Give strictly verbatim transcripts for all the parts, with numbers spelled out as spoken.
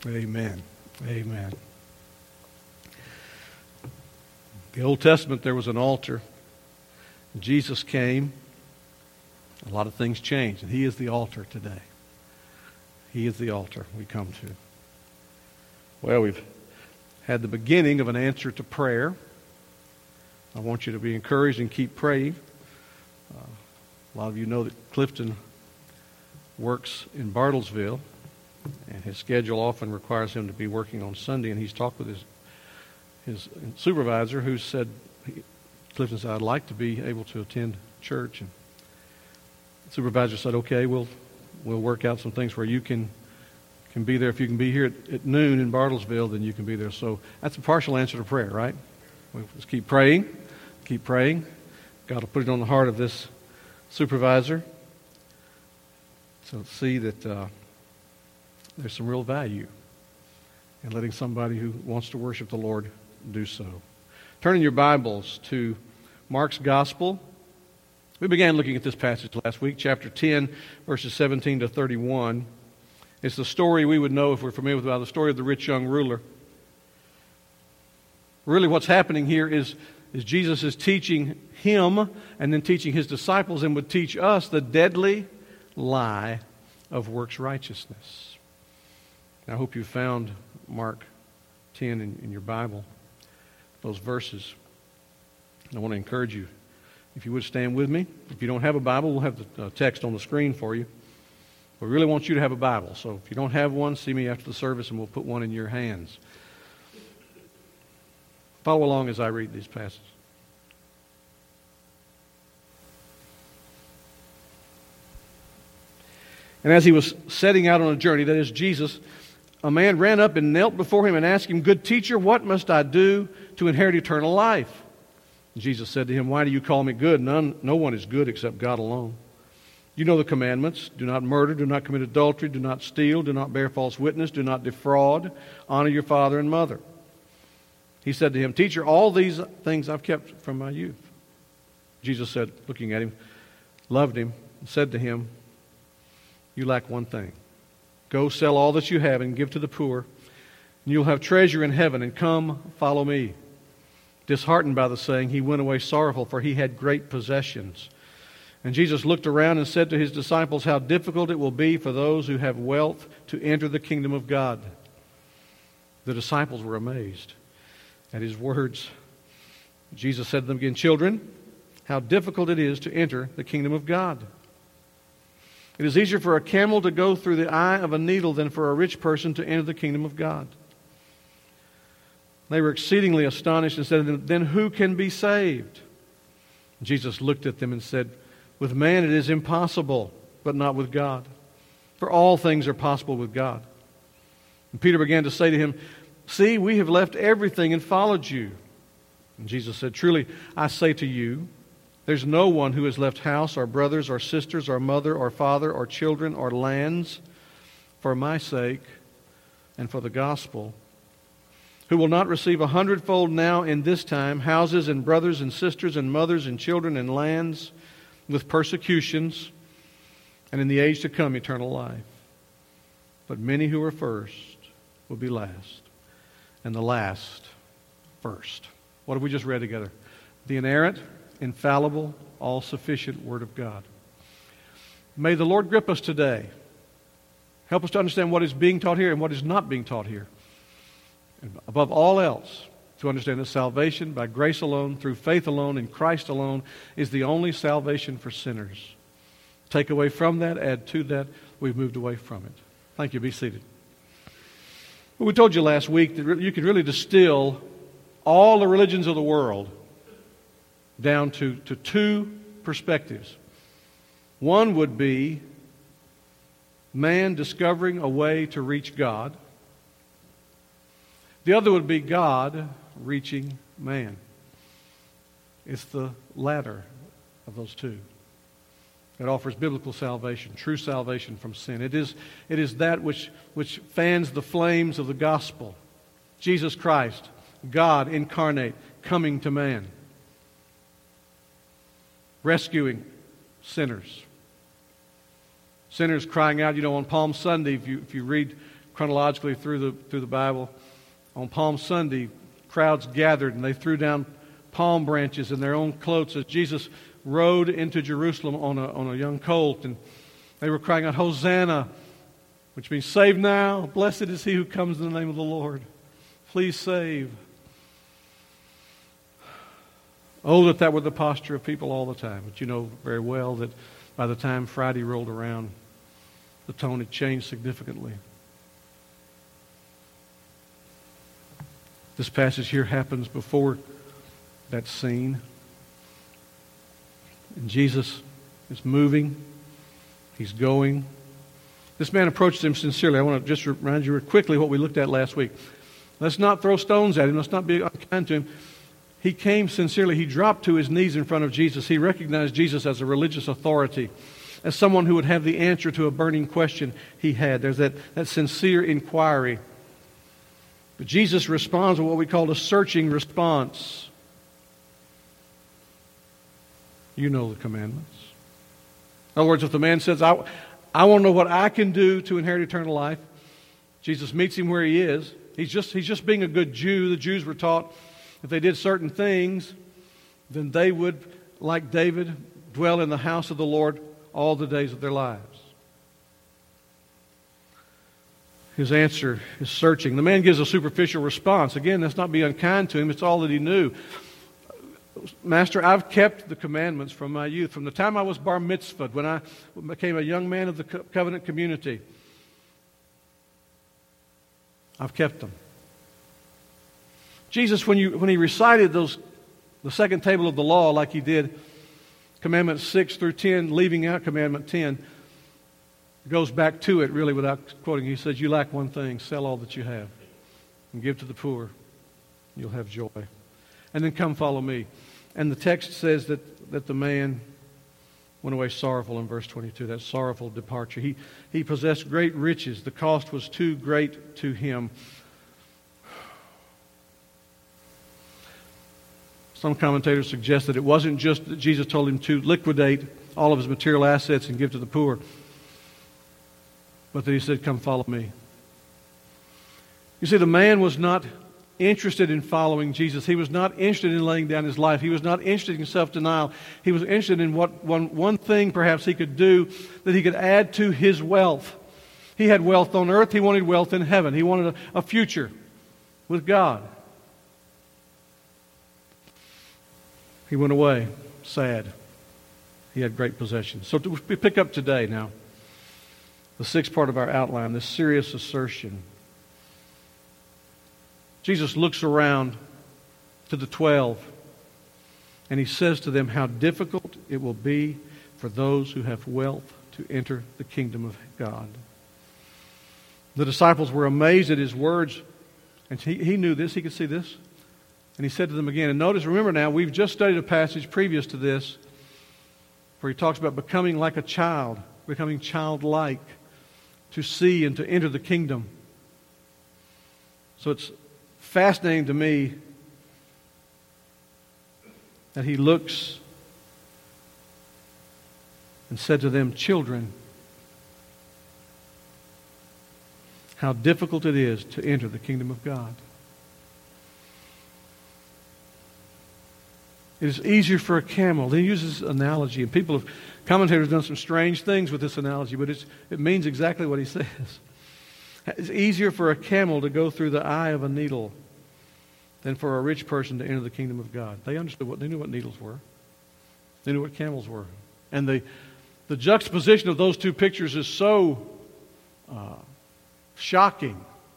Amen. Amen. The Old Testament, there was an altar. Jesus came. A lot of things changed, and He is the altar today. He is the altar we come to. Well, we've had the beginning of an answer to prayer. I want you to be encouraged and keep praying. Uh, a lot of you know that Clifton works in Bartlesville, and his schedule often requires him to be working on Sunday, and he's talked with his his supervisor, who said, he, Clifton said, I'd like to be able to attend church. And the supervisor said, okay, we'll we'll work out some things where you can can be there. If you can be here at, at noon in Bartlesville, then you can be there. So that's a partial answer to prayer, right? We'll just keep praying, keep praying. God will put it on the heart of this supervisor. So see that uh, there's some real value in letting somebody who wants to worship the Lord do so. Turn in your Bibles to Mark's Gospel. We began looking at this passage last week, chapter ten, verses seventeen to thirty-one. It's the story we would know if we're familiar with about the story of the rich young ruler. Really what's happening here is, is Jesus is teaching him and then teaching his disciples, and would teach us the deadly lie of works righteousness. I hope you found Mark ten in, in your Bible, those verses. I want to encourage you, if you would stand with me. If you don't have a Bible, we'll have the uh, text on the screen for you. We really want you to have a Bible. So if you don't have one, see me after the service and we'll put one in your hands. Follow along as I read these passages. And as he was setting out on a journey, that is Jesus, a man ran up and knelt before him and asked him, Good teacher, what must I do to inherit eternal life? And Jesus said to him, Why do you call me good? None, no one is good except God alone. You know the commandments. Do not murder, do not commit adultery, do not steal, do not bear false witness, do not defraud, honor your father and mother. He said to him, Teacher, all these things I've kept from my youth. Jesus said, looking at him, loved him, and said to him, You lack one thing. Go sell all that you have and give to the poor, and you'll have treasure in heaven, and come, follow me. Disheartened by the saying, he went away sorrowful, for he had great possessions. And Jesus looked around and said to his disciples, How difficult it will be for those who have wealth to enter the kingdom of God. The disciples were amazed at his words. Jesus said to them again, Children, how difficult it is to enter the kingdom of God. It is easier for a camel to go through the eye of a needle than for a rich person to enter the kingdom of God. They were exceedingly astonished and said to them, Then who can be saved? Jesus looked at them and said, With man it is impossible, but not with God. For all things are possible with God. And Peter began to say to him, See, we have left everything and followed you. And Jesus said, Truly, I say to you, there's no one who has left house or brothers or sisters or mother or father or children or lands for my sake and for the gospel, who will not receive a hundredfold now in this time, houses and brothers and sisters and mothers and children and lands with persecutions, and in the age to come eternal life. But many who are first will be last, and the last first. What have we just read together? The inerrant, infallible, all-sufficient Word of God. May the Lord grip us today. Help us to understand what is being taught here and what is not being taught here. And above all else, to understand that salvation by grace alone, through faith alone, in Christ alone, is the only salvation for sinners. Take away from that, add to that, we've moved away from it. Thank you. Be seated. Well, we told you last week that you could really distill all the religions of the world down to, to two perspectives. One would be man discovering a way to reach God. The other would be God reaching man. It's the latter of those two. It offers biblical salvation, true salvation from sin. It is, it is that which, which fans the flames of the gospel. Jesus Christ, God incarnate, coming to man. Rescuing sinners. Sinners crying out. You know, on Palm Sunday, if you, if you read chronologically through the through the Bible. On Palm Sunday, crowds gathered and they threw down palm branches in their own cloaks as Jesus rode into Jerusalem on a on a young colt, and they were crying out, "Hosanna," which means save now. Blessed is he who comes in the name of the Lord. Please save. Oh, that that were the posture of people all the time. But you know very well that by the time Friday rolled around, the tone had changed significantly. This passage here happens before that scene. And Jesus is moving. He's going. This man approached him sincerely. I want to just remind you quickly what we looked at last week. Let's not throw stones at him. Let's not be unkind to him. He came sincerely. He dropped to his knees in front of Jesus. He recognized Jesus as a religious authority, as someone who would have the answer to a burning question he had. There's that, that sincere inquiry. But Jesus responds with what we call a searching response. You know the commandments. In other words, if the man says, I, I want to know what I can do to inherit eternal life, Jesus meets him where he is. He's just, he's just being a good Jew. The Jews were taught if they did certain things, then they would, like David, dwell in the house of the Lord all the days of their lives. His answer is searching. The man gives a superficial response. Again, that's not being unkind to him. It's all that he knew. Master, I've kept the commandments from my youth. From the time I was bar mitzvahed, when I became a young man of the covenant community, I've kept them. Jesus, when you when he recited those, the second table of the law like he did, commandments six through ten, leaving out commandment ten, goes back to it really without quoting. He says, you lack one thing, sell all that you have and give to the poor. You'll have joy. And then come follow me. And the text says that, that the man went away sorrowful in verse twenty-two, that sorrowful departure. He, he possessed great riches. The cost was too great to him. Some commentators suggest that it wasn't just that Jesus told him to liquidate all of his material assets and give to the poor, but that he said, come follow me. You see, the man was not interested in following Jesus. He was not interested in laying down his life. He was not interested in self-denial. He was interested in what one, one thing perhaps he could do that he could add to his wealth. He had wealth on earth. He wanted wealth in heaven. He wanted a, a future with God. He went away sad. He had great possessions. So we pick up today now. The sixth part of our outline, this serious assertion. Jesus looks around to the twelve and he says to them how difficult it will be for those who have wealth to enter the kingdom of God. The disciples were amazed at his words, and he, he knew this, he could see this. And he said to them again, and notice, remember now, we've just studied a passage previous to this where he talks about becoming like a child, becoming childlike, to see and to enter the kingdom. So it's fascinating to me that he looks and said to them, children, how difficult it is to enter the kingdom of God. It is easier for a camel. He uses analogy, and people have, commentators have done some strange things with this analogy, but it's, it means exactly what he says. It's easier for a camel to go through the eye of a needle than for a rich person to enter the kingdom of God. They understood what, they knew what needles were. They knew what camels were. And the, the juxtaposition of those two pictures is so uh, shocking.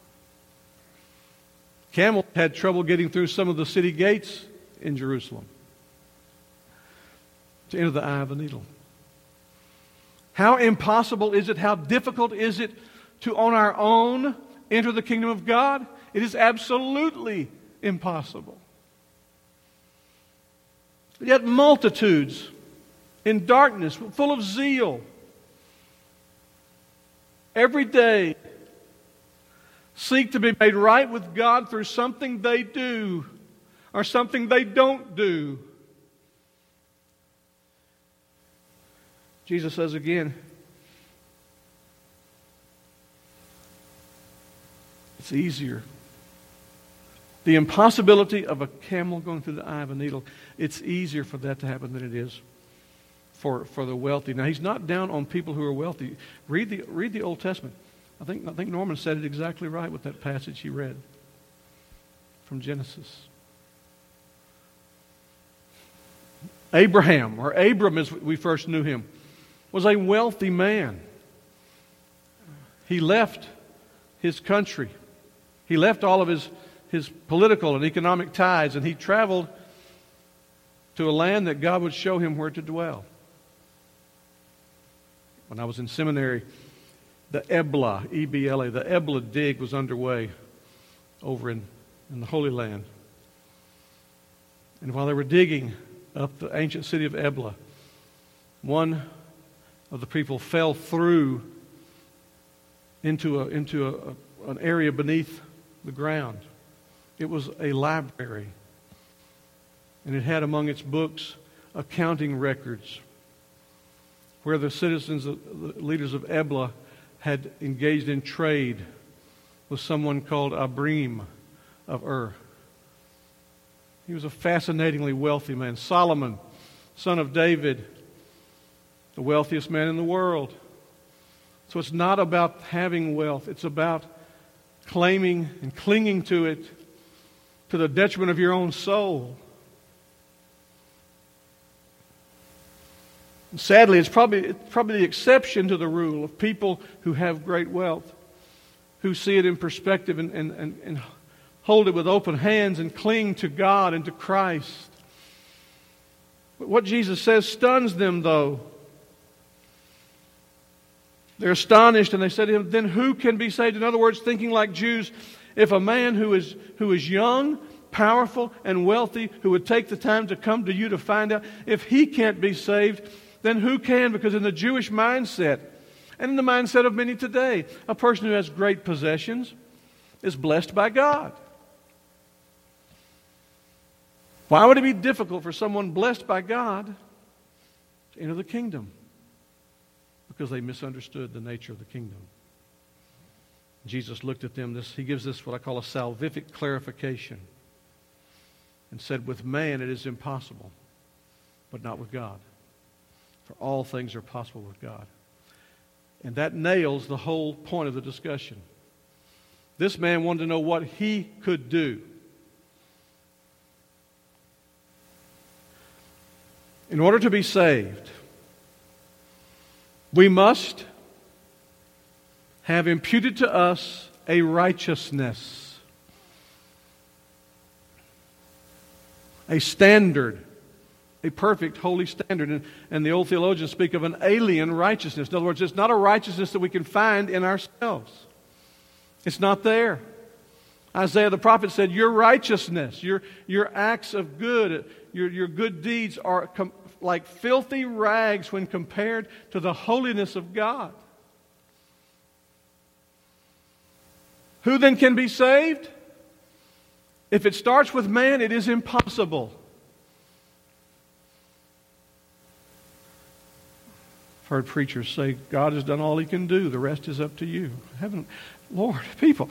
Camels had trouble getting through some of the city gates in Jerusalem to enter the eye of a needle. How impossible is it, how difficult is it to on our own enter the kingdom of God? It is absolutely impossible. Yet multitudes in darkness, full of zeal, every day seek to be made right with God through something they do or something they don't do. Jesus says again, It's easier. The impossibility of a camel going through the eye of a needle, it's easier for that to happen than it is for, for the wealthy. Now, he's not down on people who are wealthy. Read the, read the Old Testament. I think, I think Norman said it exactly right with that passage he read from Genesis. Abraham, or Abram as we first knew him, was a wealthy man. He left his country. He left all of his, his political and economic ties, and he traveled to a land that God would show him where to dwell. When I was in seminary, the Ebla, E B L A, the Ebla dig was underway over in, in the Holy Land. And while they were digging up the ancient city of Ebla, one of the people fell through into a, into a, a, an area beneath the ground. It was a library, and it had among its books accounting records where the citizens, the leaders of Ebla, had engaged in trade with someone called Abrim of Ur. He was a fascinatingly wealthy man. Solomon, son of David, the wealthiest man in the world. So it's not about having wealth. It's about claiming and clinging to it to the detriment of your own soul. And sadly, it's probably, it's probably the exception to the rule of people who have great wealth, who see it in perspective and, and, and, and hold it with open hands and cling to God and to Christ. But what Jesus says stuns them, though. They're astonished, and they said to him, then who can be saved? In other words, thinking like Jews, if a man who is who is young, powerful, and wealthy, who would take the time to come to you to find out, if he can't be saved, then who can? Because in the Jewish mindset, and in the mindset of many today, a person who has great possessions is blessed by God. Why would it be difficult for someone blessed by God to enter the kingdom? Because they misunderstood the nature of the kingdom. Jesus looked at them. This, he gives this what I call a salvific clarification and said, with man it is impossible, but not with God. For all things are possible with God. And that nails the whole point of the discussion. This man wanted to know what he could do. In order to be saved, we must have imputed to us a righteousness, a standard, a perfect, holy standard. And, and the old theologians speak of an alien righteousness. In other words, it's not a righteousness that we can find in ourselves. It's not there. Isaiah the prophet said, your righteousness, your, your acts of good, your, your good deeds are com- like filthy rags when compared to the holiness of God. Who then can be saved? If it starts with man, it is impossible. I've heard preachers say, God has done all He can do. The rest is up to you. Heaven, Lord, people,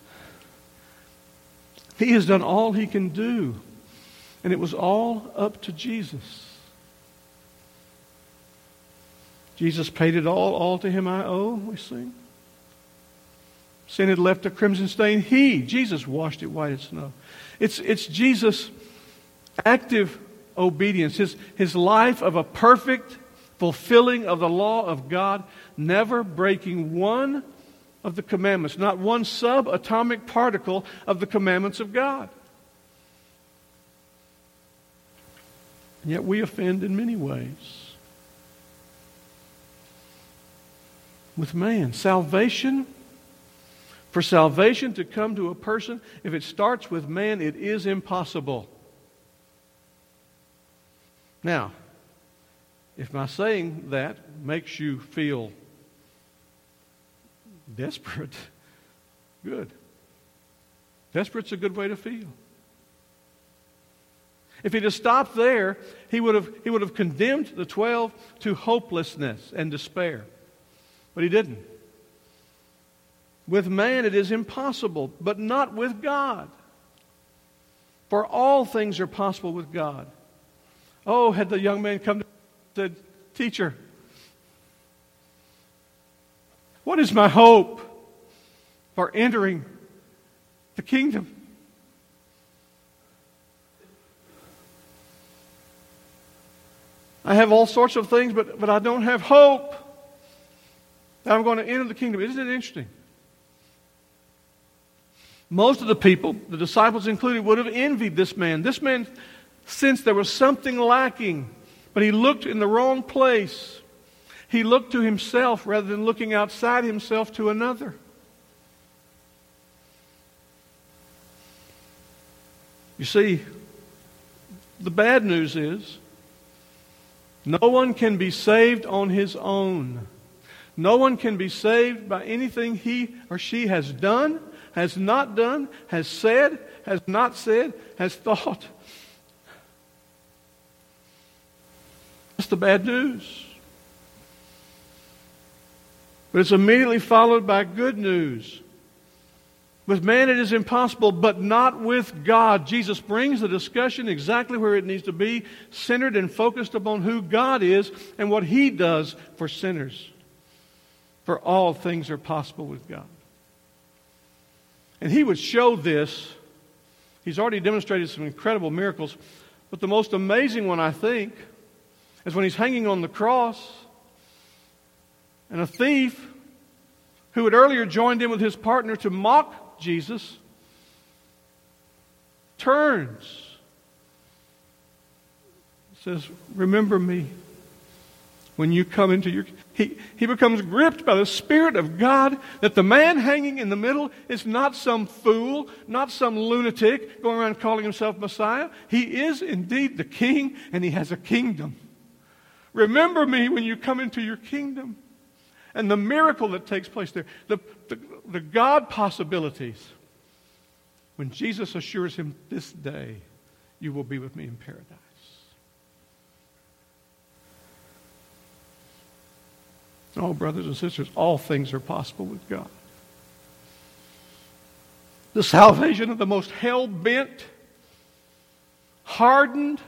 He has done all He can do. And it was all up to Jesus. Jesus paid it all. All to Him I owe, we sing. Sin had left a crimson stain. He, Jesus, washed it white as snow. It's, it's Jesus' active obedience, his, his life of a perfect fulfilling of the law of God, never breaking one of the commandments, not one subatomic particle of the commandments of God. And yet we offend in many ways with man. Salvation, for salvation to come to a person, if it starts with man, it is impossible. Now, if my saying that makes you feel desperate, good. Desperate's a good way to feel. If he'd have stopped there, he would have, he would have condemned the twelve to hopelessness and despair. But he didn't. With man it is impossible, but not with God. For all things are possible with God. Oh, had the young man come to me and said, Teacher, what is my hope for entering the kingdom? I have all sorts of things, but, but I don't have hope that I'm going to enter the kingdom. Isn't it interesting? Most of the people, the disciples included, would have envied this man. This man sensed there was something lacking, but he looked in the wrong place. He looked to himself rather than looking outside himself to another. You see, the bad news is no one can be saved on his own. No one can be saved by anything he or she has done, has not done, has said, has not said, has thought. That's the bad news. But it's immediately followed by good news. With man it is impossible, but not with God. Jesus brings the discussion exactly where it needs to be, centered and focused upon who God is and what He does for sinners. For all things are possible with God. And He would show this. He's already demonstrated some incredible miracles. But the most amazing one, I think, is when He's hanging on the cross and a thief who had earlier joined in with his partner to mock Jesus turns. Says, remember me when you come into your... He, he becomes gripped by the Spirit of God that the man hanging in the middle is not some fool, not some lunatic going around calling himself Messiah. He is indeed the King, and He has a kingdom. Remember me when you come into your kingdom. And the miracle that takes place there, the, the, the God possibilities, when Jesus assures him, this day you will be with me in paradise. Oh, brothers and sisters, all things are possible with God. The salvation of the most hell-bent, hardened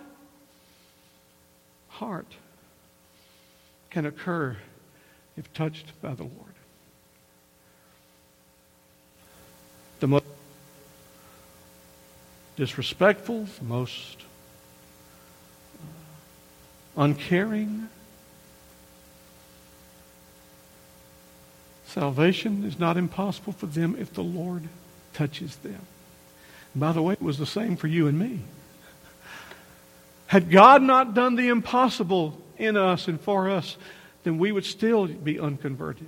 heart can occur if touched by the Lord. The most disrespectful, the most uncaring, salvation is not impossible for them if the Lord touches them. And by the way, it was the same for you and me. Had God not done the impossible in us and for us, then we would still be unconverted.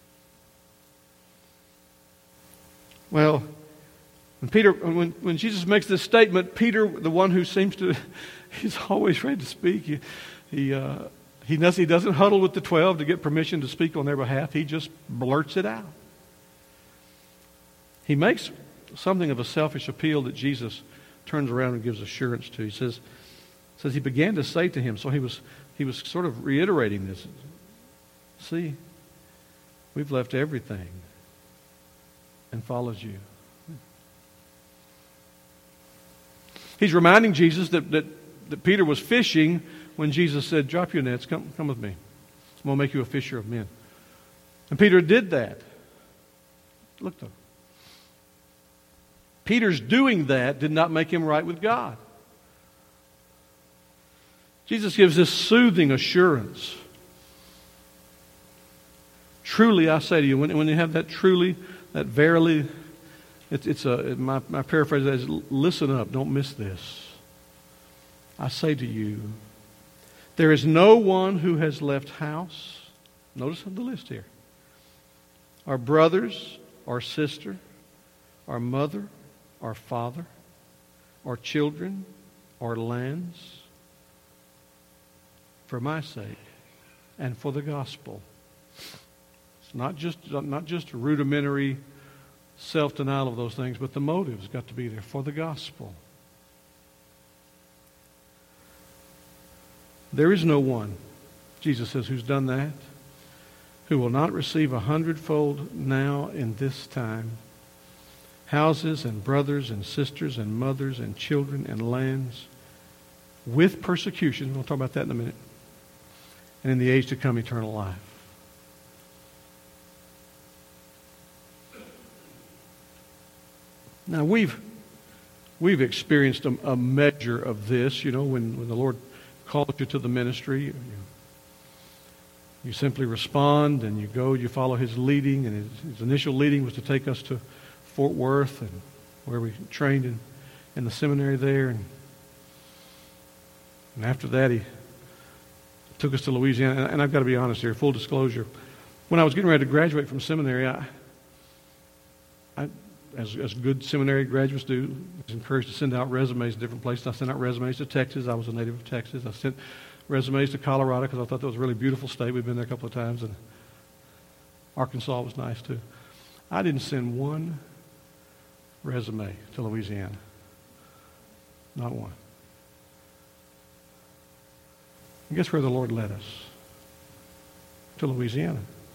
Well, when Peter, when, when Jesus makes this statement, Peter, the one who seems to, he's always ready to speak. He, he, uh, he, does, he doesn't huddle with the twelve to get permission to speak on their behalf. He just blurts it out. He makes something of a selfish appeal that Jesus turns around and gives assurance to. He says, says he began to say to him, so he was, he was sort of reiterating this. See, we've left everything and followed you. He's reminding Jesus that, that, that Peter was fishing when Jesus said, drop your nets, come, come with me. I'm going to make you a fisher of men. And Peter did that. Look though. Peter's doing that did not make him right with God. Jesus gives this soothing assurance. Truly, I say to you, when, when you have that truly, that verily, it, it's a, my, my paraphrase is, listen up, don't miss this. I say to you, there is no one who has left house, notice the list here, our brothers, our sister, our mother, our father, our children, our lands, for my sake and for the gospel. It's not just not just rudimentary self-denial of those things, but the motive's got to be there for the gospel. There is no one, Jesus says, who's done that, who will not receive a hundredfold now in this time houses and brothers and sisters and mothers and children and lands with persecution. We'll talk about that in a minute. And in the age to come, eternal life. Now, we've we've experienced a, a measure of this, you know, when, when the Lord calls you to the ministry. You, you simply respond and you go, you follow His leading. And His, His initial leading was to take us to Fort Worth, and where we trained in, in the seminary there. And, and after that, He took us to Louisiana. And, and I've got to be honest here, full disclosure. When I was getting ready to graduate from seminary, I, I As, as good seminary graduates do, I was encouraged to send out resumes to different places. I sent out resumes to Texas. I was a native of Texas. I sent resumes to Colorado because I thought that was a really beautiful state. We've been there a couple of times. And Arkansas was nice too. I didn't send one resume to Louisiana. Not one. And guess where the Lord led us? To Louisiana.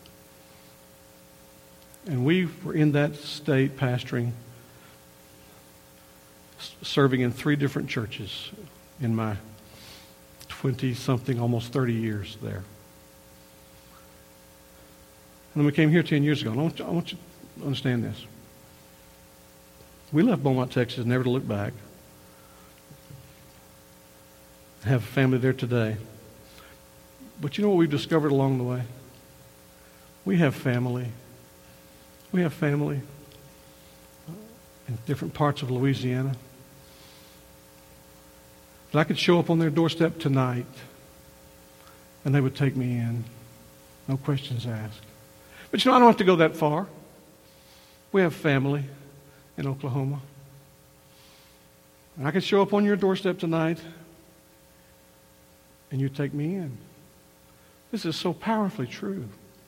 And we were in that state pastoring, serving in three different churches in my twenty-something, almost thirty years there. And then we came here ten years ago. And I want you, I want you to understand this. We left Beaumont, Texas, never to look back. I have a family there today. But you know what we've discovered along the way? We have family. We have family in different parts of Louisiana. But I could show up on their doorstep tonight and they would take me in. No questions asked. But you know, I don't have to go that far. We have family in Oklahoma. And I could show up on your doorstep tonight and you'd take me in. This is so powerfully true.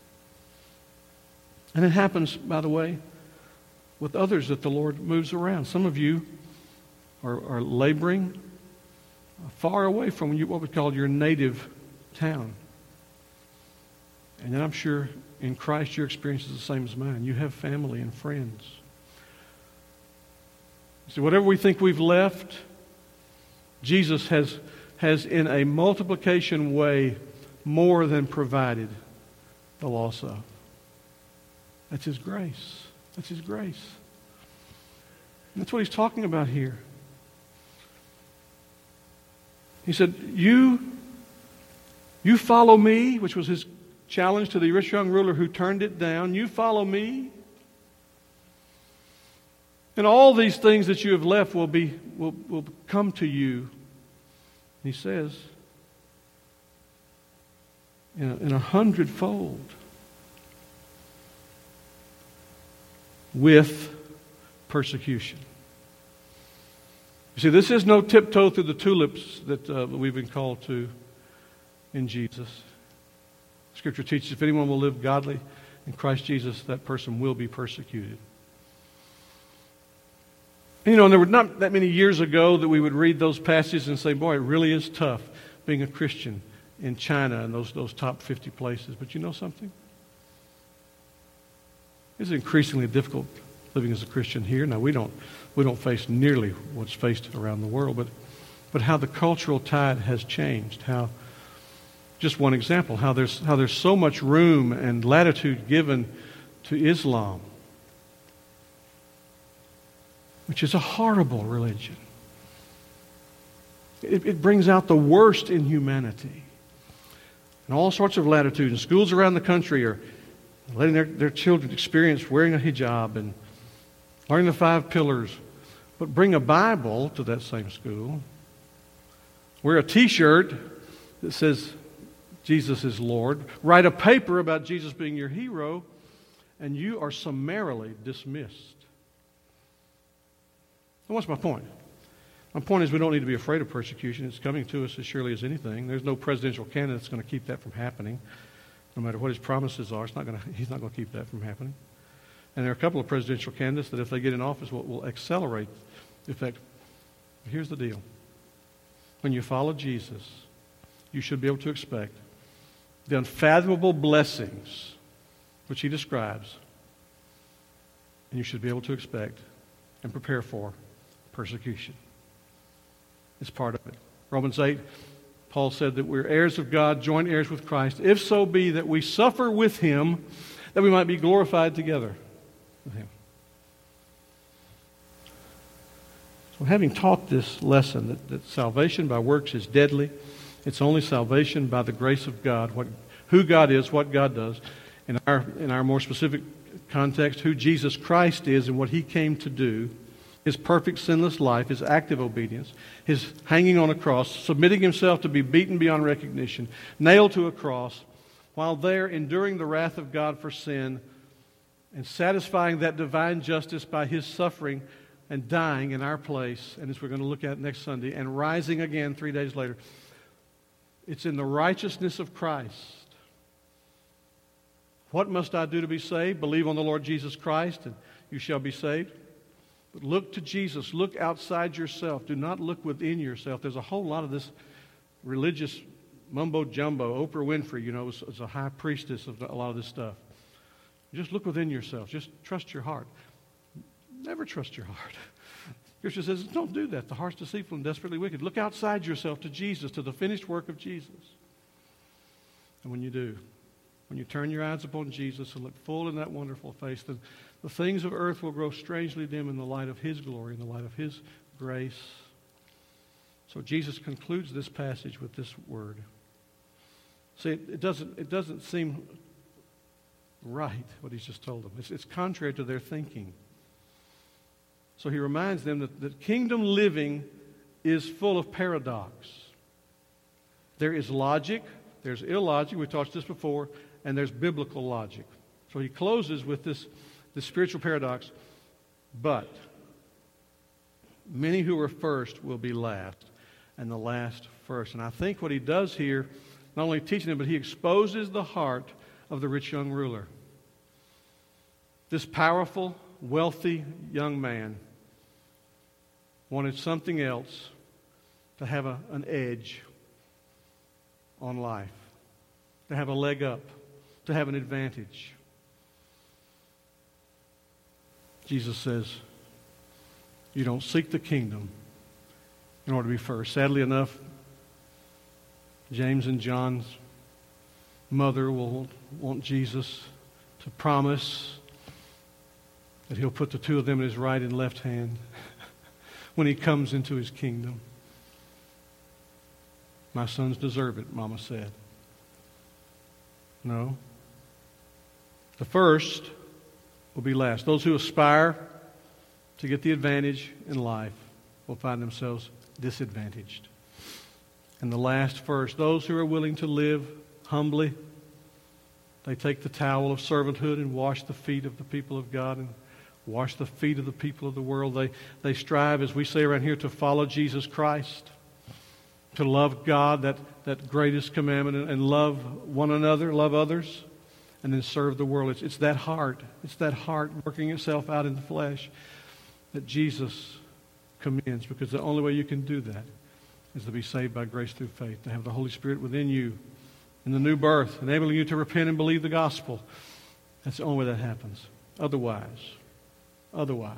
And it happens, by the way, with others that the Lord moves around. Some of you are, are laboring far away from you, what we call your native town. And then I'm sure in Christ your experience is the same as mine. You have family and friends. So whatever we think we've left, Jesus has, has in a multiplication way more than provided the loss of. That's His grace. That's His grace. And that's what He's talking about here. He said, you, you follow me, which was His challenge to the rich young ruler who turned it down. You follow me. And all these things that you have left will be will, will come to you. He says, in a, in a hundredfold. With persecution. You see, this is no tiptoe through the tulips that uh, we've been called to in Jesus. Scripture teaches if anyone will live godly in Christ Jesus, that person will be persecuted. And, you know, and there were not that many years ago that we would read those passages and say, boy, it really is tough being a Christian in China and those, those top fifty places. But you know something? It's increasingly difficult living as a Christian here. Now, we don't we don't face nearly what's faced around the world, but but how the cultural tide has changed. How, just one example, how there's how there's so much room and latitude given to Islam, which is a horrible religion. It, it brings out the worst in humanity. And all sorts of latitude. And schools around the country are letting their, their children experience wearing a hijab and learning the five pillars. But bring a Bible to that same school. Wear a T-shirt that says Jesus is Lord. Write a paper about Jesus being your hero. And you are summarily dismissed. And what's my point? My point is we don't need to be afraid of persecution. It's coming to us as surely as anything. There's no presidential candidate that's going to keep that from happening. No matter what his promises are, it's not going to, he's not going to keep that from happening. And there are a couple of presidential candidates that if they get in office will, will accelerate the effect. But here's the deal. When you follow Jesus, you should be able to expect the unfathomable blessings which he describes, and you should be able to expect and prepare for persecution. It's part of it. Romans eight, Paul said that we're heirs of God, joint heirs with Christ, if so be that we suffer with him, that we might be glorified together with him. So having taught this lesson that, that salvation by works is deadly, it's only salvation by the grace of God, what, who God is, what God does, in our, in our more specific context, who Jesus Christ is and what he came to do, his perfect sinless life, his active obedience, his hanging on a cross, submitting himself to be beaten beyond recognition, nailed to a cross, while there enduring the wrath of God for sin and satisfying that divine justice by his suffering and dying in our place, and as we're going to look at next Sunday, and rising again three days later. It's in the righteousness of Christ. What must I do to be saved? Believe on the Lord Jesus Christ, and you shall be saved. But look to Jesus. Look outside yourself. Do not look within yourself. There's a whole lot of this religious mumbo-jumbo. Oprah Winfrey, you know, was, was a high priestess of a lot of this stuff. Just look within yourself. Just trust your heart. Never trust your heart. Scripture says, don't do that. The heart's deceitful and desperately wicked. Look outside yourself to Jesus, to the finished work of Jesus. And when you do, when you turn your eyes upon Jesus and look full in that wonderful face, then the things of earth will grow strangely dim in the light of his glory, in the light of his grace. So Jesus concludes this passage with this word. See, it, it doesn't, it doesn't seem right, what he's just told them. It's, it's contrary to their thinking. So he reminds them that, that kingdom living is full of paradox. There is logic, there's illogic, we talked this before, and there's biblical logic. So he closes with this, this spiritual paradox. But many who are first will be last, and the last first. And I think what he does here, not only teaching them, but he exposes the heart of the rich young ruler. This powerful, wealthy young man wanted something else to have a, an edge on life, to have a leg up, to have an advantage. Jesus says, you don't seek the kingdom in order to be first. Sadly enough, James and John's mother will want Jesus to promise that he'll put the two of them in his right and left hand when he comes into his kingdom. My sons deserve it, Mama said. No. The first will be last. Those who aspire to get the advantage in life will find themselves disadvantaged. And the last first. Those who are willing to live humbly, they take the towel of servanthood and wash the feet of the people of God and wash the feet of the people of the world. They, they strive, as we say around here, to follow Jesus Christ, to love God, that, that greatest commandment, and, and love one another, love others, and then serve the world. It's, it's that heart. It's that heart working itself out in the flesh that Jesus commends, because the only way you can do that is to be saved by grace through faith, to have the Holy Spirit within you in the new birth, enabling you to repent and believe the gospel. That's the only way that happens. Otherwise, otherwise,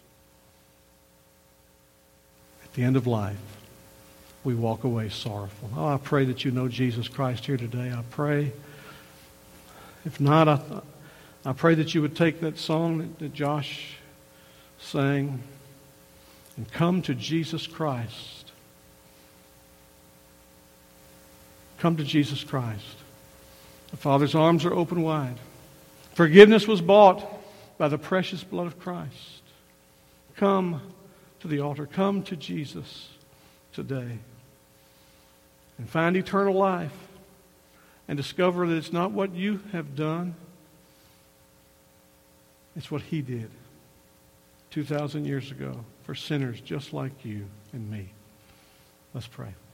at the end of life, we walk away sorrowful. Oh, I pray that you know Jesus Christ here today. I pray. If not, I, I pray that you would take that song that, that Josh sang and come to Jesus Christ. Come to Jesus Christ. The Father's arms are open wide. Forgiveness was bought by the precious blood of Christ. Come to the altar. Come to Jesus today. And find eternal life. And discover that it's not what you have done. It's what He did two thousand years ago for sinners just like you and me. Let's pray.